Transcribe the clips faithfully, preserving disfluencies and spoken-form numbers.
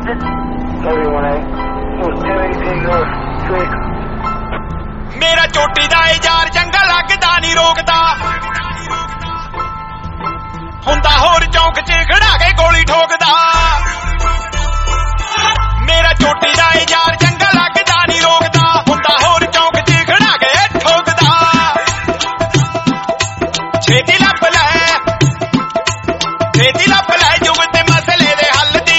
मेरा चोटी दा यार जंगा लगदा नी रोकदा हुंदा होर चौंक च खड़ा के गोली ठोकदा मेरा चोटी दा यार जंगा लगदा नी रोकदा हुंदा होर चौंक च खड़ा के ठोकदा छेती लप लै छेती लप लै जुग ते मसले दे हल दी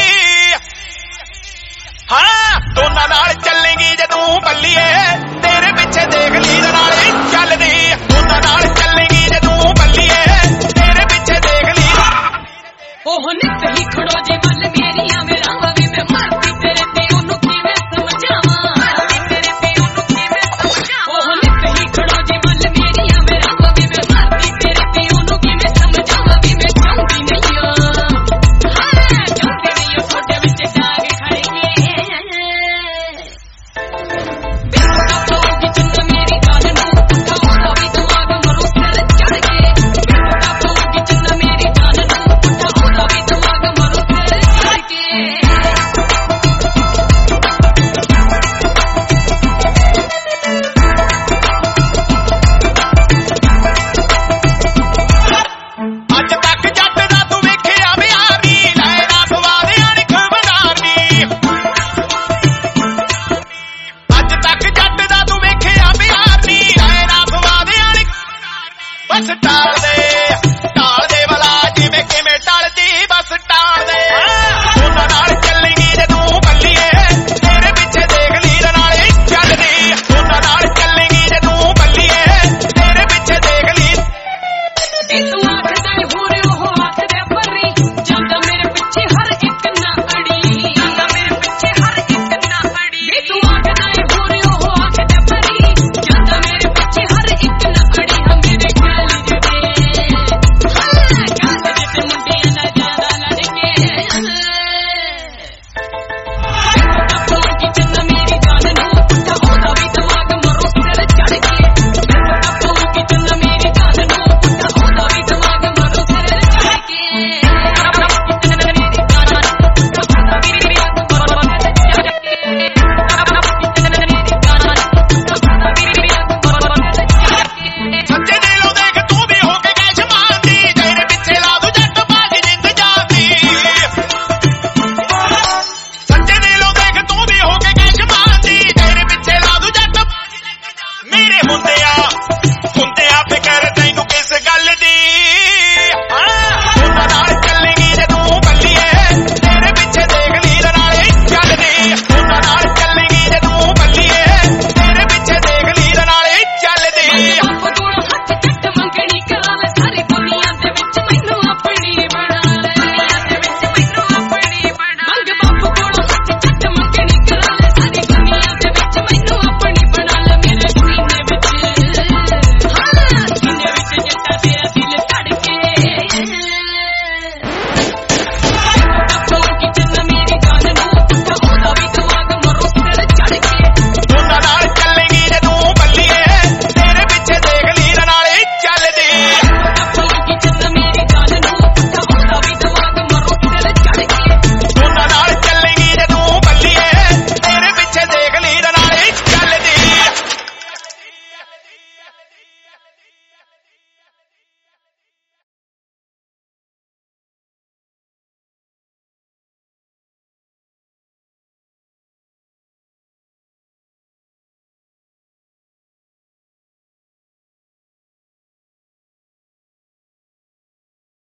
हाँ दोनां नाल चलेंगी जदों बल्लीए तेरे पिछे देख लीर नाल चलदी दोनां नाल चलेंगी जदों बल्लीए तेरे पिछे देख लीर ओह नित ही खड़ो जे मल मेरियां